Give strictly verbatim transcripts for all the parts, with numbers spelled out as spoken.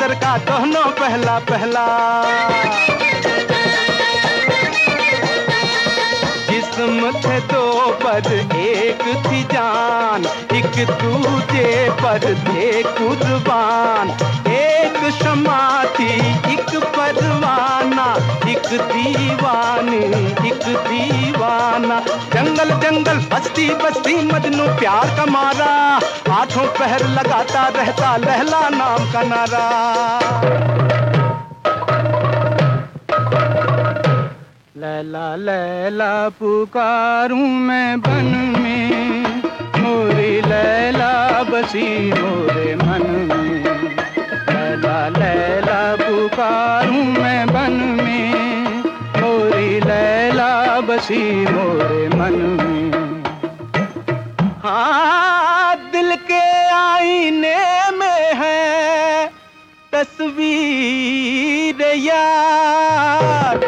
नजर का दोनों पहला पहला। जिस्म थे दो पर एक थी जान, एक दूजे पर थे कुर्बान। एक शमा थी एक परवाना, एक दीवानी एक दीवाना। जंगल जंगल बस्ती बस्ती मजनू प्यार का मारा, आठों पहर लगाता रहता लैला नाम का नारा। लैला लैला पुकारूं मैं बन में, मोरी लैला बसी मोरे मन में। लैला लैला पुकारूं मैं बन में, मोरी लैला बसी मोरे मन में। हाँ दिल के आईने में है तस्वीर यार,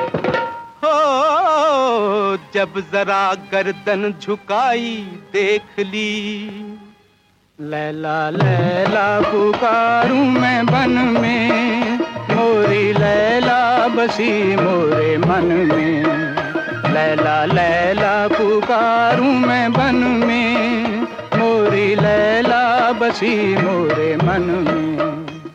जब जरा गर्दन झुकाई देख ली। लैला लैला पुकारूं मैं बन में, मोरी लैला बसी मोरे मन में। लैला लैला पुकारूं मैं बन में, मोरी लैला बसी मोरे मन में।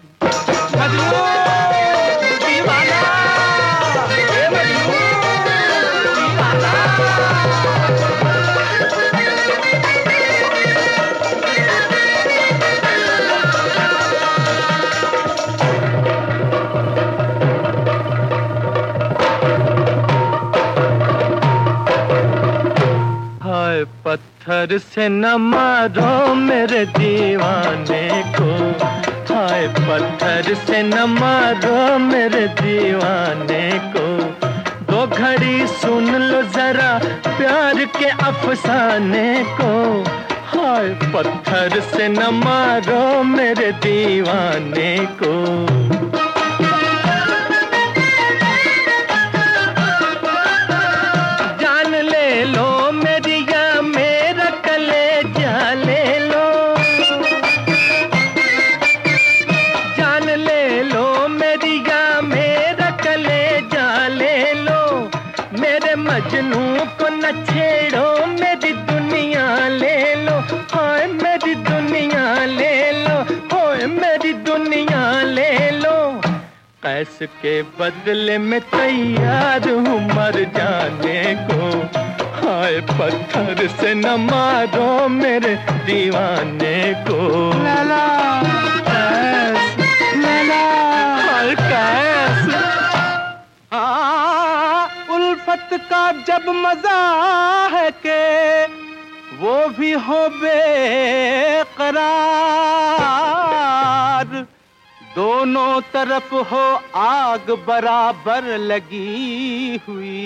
पत्थर से न मारो मेरे दीवाने को, हाय पत्थर से न मारो मेरे दीवाने को। दो घड़ी सुन लो जरा प्यार के अफसाने को, हाय पत्थर से न मारो मेरे दीवाने को। मजनू को न छेड़ो मेरी दुनिया ले लो, हाय मेरी दुनिया ले लो, हाय मेरी दुनिया ले लो। कैस के बदले में तैयार हूँ मर जाने को, हाय पत्थर से न मारो मेरे दीवाने को। लैला कैस, लैला हाय कैस। उल्फत का जब मजा है के वो भी हो बेकरार, दोनों तरफ हो आग बराबर लगी हुई।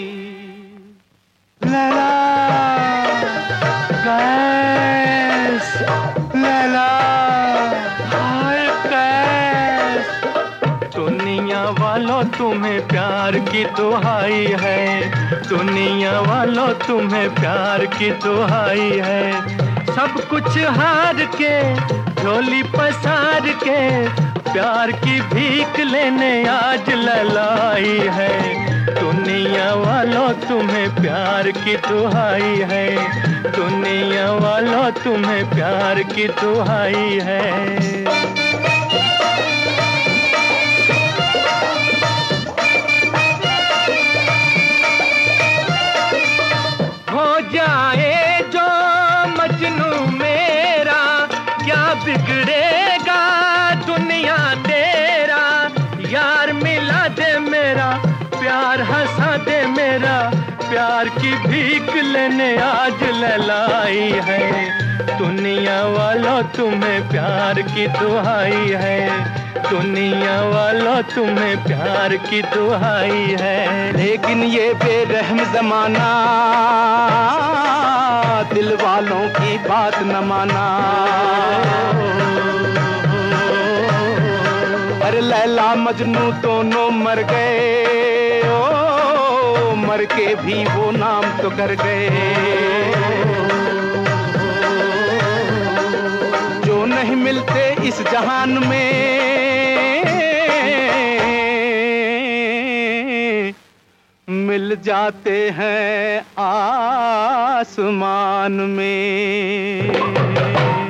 लैला कैस, लैला हाय कैस। दुनिया वालों तुम्हें प्यार की दुहाई है, दुनिया वालों तुम्हें प्यार की दुहाई है। सब कुछ हार के झोली पसार के प्यार की भीख लेने आज ललाई है। दुनिया वालों तुम्हें प्यार की दुहाई है, दुनिया वालों तुम्हें प्यार की दुहाई है। जाए जो मजनू मेरा क्या बिगड़ेगा दुनिया तेरा। यार मिला दे मेरा प्यार, हंसा दे मेरा प्यार की भीख लेने आज ललाई है। दुनिया वालों तुम्हें प्यार की दुहाई है, दुनिया वालों तुम्हें प्यार की दुहाई है। लेकिन ये बेरहम जमाना दिल वालों की बात न माना। अरे लैला मजनू दोनों मर गए, ओ मर के भी वो नाम तो कर गए। जो नहीं मिलते इस जहान में मिल जाते हैं आसमान में।